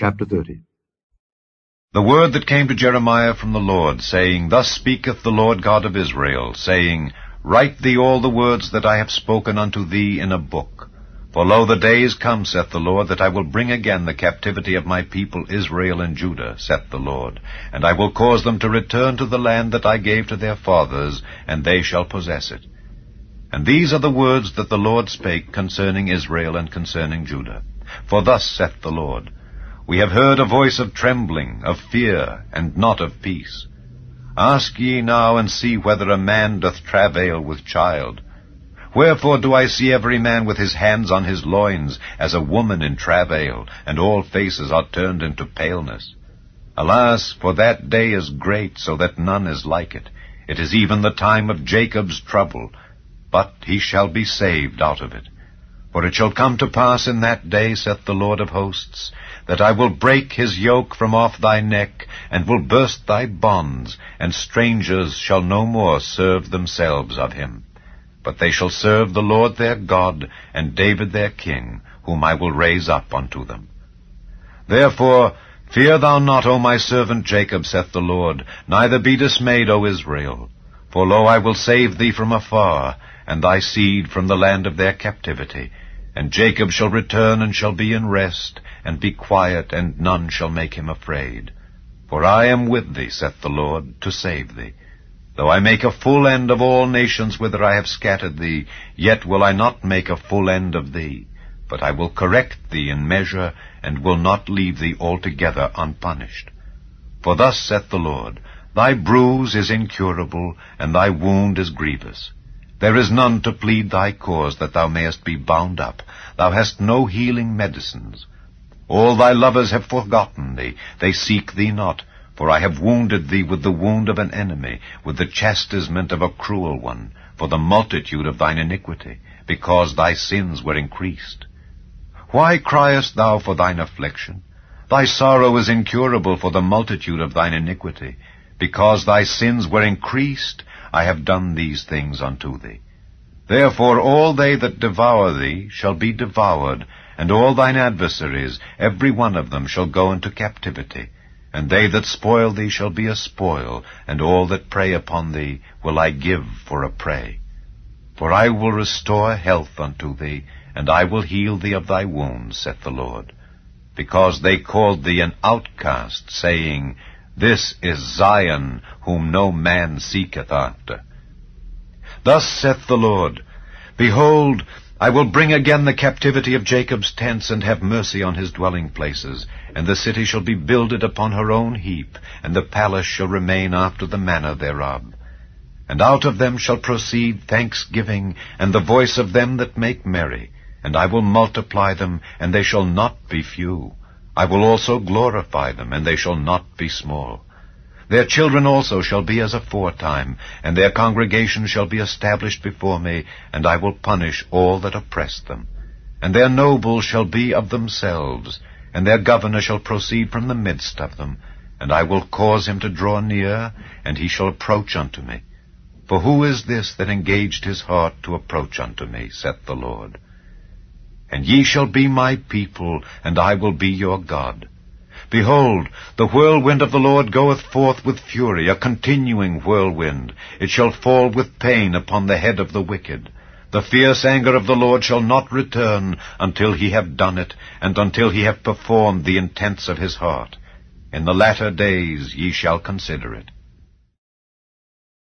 Chapter 30. The word that came to Jeremiah from the Lord, saying, Thus speaketh the Lord God of Israel, saying, Write thee all the words that I have spoken unto thee in a book. For lo, the days come, saith the Lord, that I will bring again the captivity of my people Israel and Judah, saith the Lord, and I will cause them to return to the land that I gave to their fathers, and they shall possess it. And these are the words that the Lord spake concerning Israel and concerning Judah. For thus saith the Lord, We have heard a voice of trembling, of fear, and not of peace. Ask ye now, and see whether a man doth travail with child. Wherefore do I see every man with his hands on his loins, as a woman in travail, and all faces are turned into paleness? Alas, for that day is great, so that none is like it. It is even the time of Jacob's trouble, but he shall be saved out of it. For it shall come to pass in that day, saith the Lord of hosts, that I will break his yoke from off thy neck, and will burst thy bonds, and strangers shall no more serve themselves of him. But they shall serve the Lord their God, and David their king, whom I will raise up unto them. Therefore fear thou not, O my servant Jacob, saith the Lord, neither be dismayed, O Israel. For lo, I will save thee from afar, and thy seed from the land of their captivity. And Jacob shall return, and shall be in rest, and be quiet, and none shall make him afraid. For I am with thee, saith the Lord, to save thee. Though I make a full end of all nations whither I have scattered thee, yet will I not make a full end of thee. But I will correct thee in measure, and will not leave thee altogether unpunished. For thus saith the Lord, Thy bruise is incurable, and thy wound is grievous. There is none to plead thy cause, that thou mayest be bound up. Thou hast no healing medicines. All thy lovers have forgotten thee. They seek thee not. For I have wounded thee with the wound of an enemy, with the chastisement of a cruel one, for the multitude of thine iniquity, because thy sins were increased. Why criest thou for thine affliction? Thy sorrow is incurable for the multitude of thine iniquity. Because thy sins were increased, I have done these things unto thee. Therefore all they that devour thee shall be devoured, and all thine adversaries, every one of them, shall go into captivity. And they that spoil thee shall be a spoil, and all that prey upon thee will I give for a prey. For I will restore health unto thee, and I will heal thee of thy wounds, saith the Lord. Because they called thee an outcast, saying, This is Zion, whom no man seeketh after. Thus saith the Lord, Behold, I will bring again the captivity of Jacob's tents, and have mercy on his dwelling places. And the city shall be builded upon her own heap, and the palace shall remain after the manner thereof. And out of them shall proceed thanksgiving, and the voice of them that make merry. And I will multiply them, and they shall not be few. I will also glorify them, and they shall not be small. Their children also shall be as aforetime, and their congregation shall be established before me, and I will punish all that oppress them. And their nobles shall be of themselves, and their governor shall proceed from the midst of them. And I will cause him to draw near, and he shall approach unto me. For who is this that engaged his heart to approach unto me, saith the Lord? And ye shall be my people, and I will be your God. Behold, the whirlwind of the Lord goeth forth with fury, a continuing whirlwind. It shall fall with pain upon the head of the wicked. The fierce anger of the Lord shall not return until he have done it, and until he have performed the intents of his heart. In the latter days ye shall consider it.